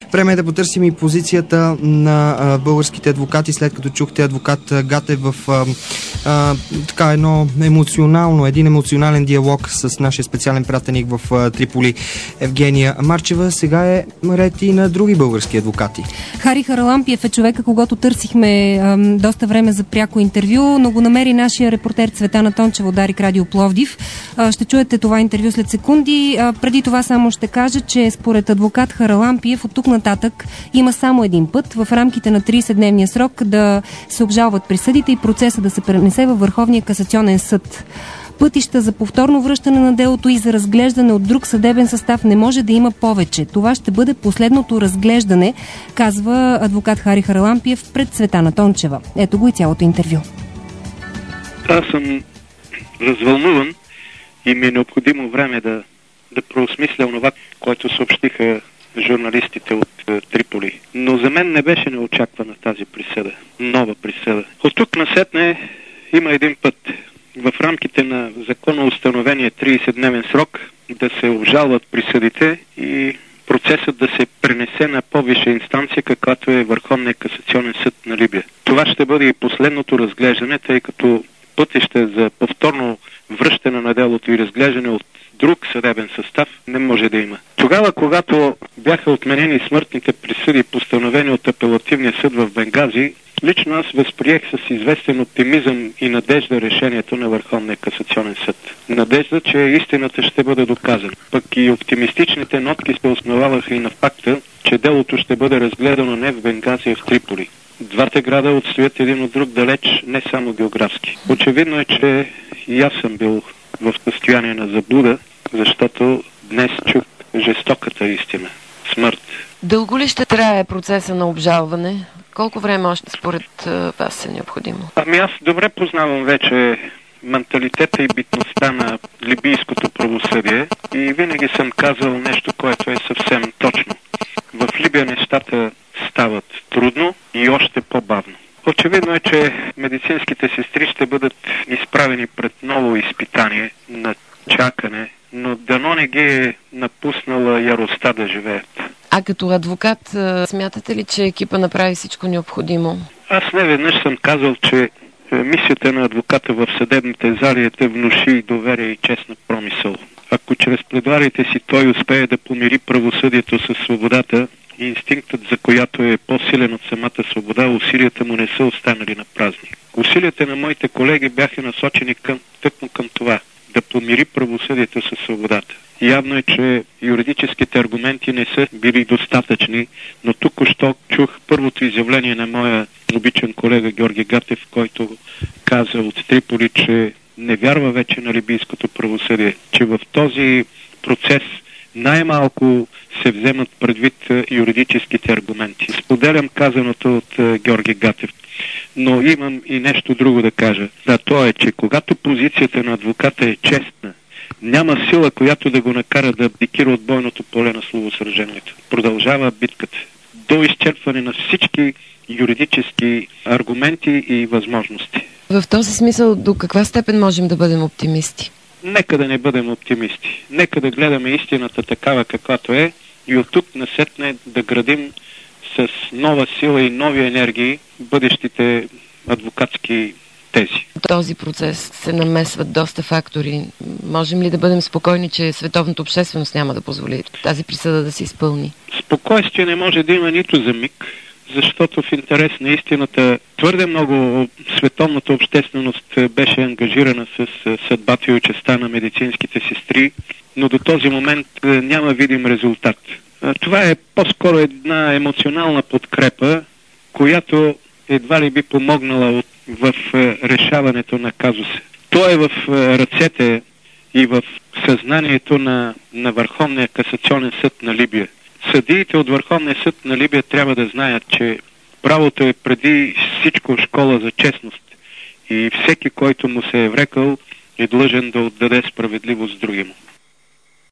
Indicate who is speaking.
Speaker 1: Време е да потърсим и позицията на българските адвокати, след като чухте адвокат Гатев в един емоционален диалог с нашия специален пратеник в Триполи Евгения Марчева. Сега е ред и на други български адвокати.
Speaker 2: Хари Харалампиев е човека, когато търсихме доста време за пряко интервю, но го намери нашия репортер Цветана Тончева от Дарик Радио Пловдив. Ще чуете това интервю след секунди. Преди това само ще кажа, че според адвокат Харалампиев от тук нататък има само един път в рамките на 30-дневния срок да се обжалват присъдите и процеса да се пренесе във Върховния касационен съд. Пътища за повторно връщане на делото и за разглеждане от друг съдебен състав не може да има повече. Това ще бъде последното разглеждане, казва адвокат Хари Харалампиев пред Цветана Тончева. Ето го и цялото интервю.
Speaker 3: Аз съм развълнуван и ми е необходимо време да преосмисля онова, което съобщиха журналистите от Триполи. Но за мен не беше неочаквана тази присъда. Нова присъда. От тук насетне има един път в рамките на законоустановения 30-дневен срок да се обжалват присъдите и процесът да се пренесе на по-висша инстанция, каквато е Върховния касационен съд на Либия. Това ще бъде и последното разглеждане, тъй като пътища за повторно връщане на делото и разглеждане от друг съдебен състав не може да има. Тогава, когато бяха отменени смъртните присъди, постановени от апелативния съд в Бенгази, лично аз възприех с известен оптимизъм и надежда решението на Върховния касационен съд. Надежда, че истината ще бъде доказана. Пък и оптимистичните нотки се основаваха и на факта, че делото ще бъде разгледано не в Бенгази, а в Триполи. Двата града отстоят един от друг далеч, не само географски. Очевидно е, че и аз съм бил в състояние на заблуда, защото днес чух жестоката истина. Смърт.
Speaker 4: Дълго ли ще трае процеса на обжалване? Колко време още според вас е необходимо?
Speaker 3: Аз добре познавам вече менталитета и битността на либийското правосъдие и винаги съм казал нещо, което е съвсем точно. В Либия нещата стават трудно и още по-бавно. Очевидно е, че медицинските сестри ще бъдат изправени пред ново изпитание на чакане, но дано не ги е напуснала яростта да живеят.
Speaker 4: А като адвокат, смятате ли, че екипа направи всичко необходимо?
Speaker 3: Аз не веднъж съм казал, че мисията на адвоката в съдебните зали е да внуши доверие и честна промисъл. Ако чрез пледуариите си той успее да помири правосъдието със свободата, инстинктът, за която е по-силен от самата свобода, усилията му не са останали на празни. Усилията на моите колеги бяха насочени тъкмо към това – да помири правосъдието със свободата. Явно е, че юридическите аргументи не са били достатъчни, но току-що чух първото изявление на моя обичан колега Георги Гатев, който каза от Триполи, че не вярва вече на либийското правосъдие, че в този процес най-малко се вземат предвид юридическите аргументи. Споделям казаното от Георги Гатев, но имам и нещо друго да кажа. То е, че когато позицията на адвоката е честна, няма сила, която да го накара да абдикира от бойното поле на словосражението. Продължава битката до изчерпване на всички юридически аргументи и възможности.
Speaker 4: В този смисъл, до каква степен можем да бъдем оптимисти?
Speaker 3: Нека да не бъдем оптимисти. Нека да гледаме истината такава, каквато е, и от тук насетне да градим с нова сила и нови енергии бъдещите адвокатски тези.
Speaker 4: В този процес се намесват доста фактори. Можем ли да бъдем спокойни, че световната общественост няма да позволи тази присъда да се изпълни?
Speaker 3: Спокойствие не може да има нито за миг, защото в интерес на истината твърде много световната общественост беше ангажирана с съдбата и участта на медицинските сестри, но до този момент няма видим резултат. Това е по-скоро една емоционална подкрепа, която едва ли би помогнала в решаването на казуса. То е в ръцете и в съзнанието на Върховния касационен съд на Либия. Съдиите от Върховния съд на Либия трябва да знаят, че правото е преди всичко школа за честност и всеки, който му се е врекал, е длъжен да отдаде справедливост другиму.